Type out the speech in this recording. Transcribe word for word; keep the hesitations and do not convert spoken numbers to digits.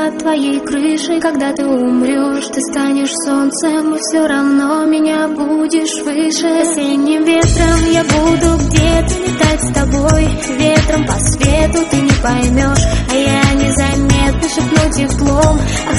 над твоей крышей. Когда ты умрешь, ты станешь солнцем, и все равно меня будешь выше. Осенним ветром я буду где-то летать с тобой. Ветром по свету ты не поймешь, а я незаметно шепну теплом.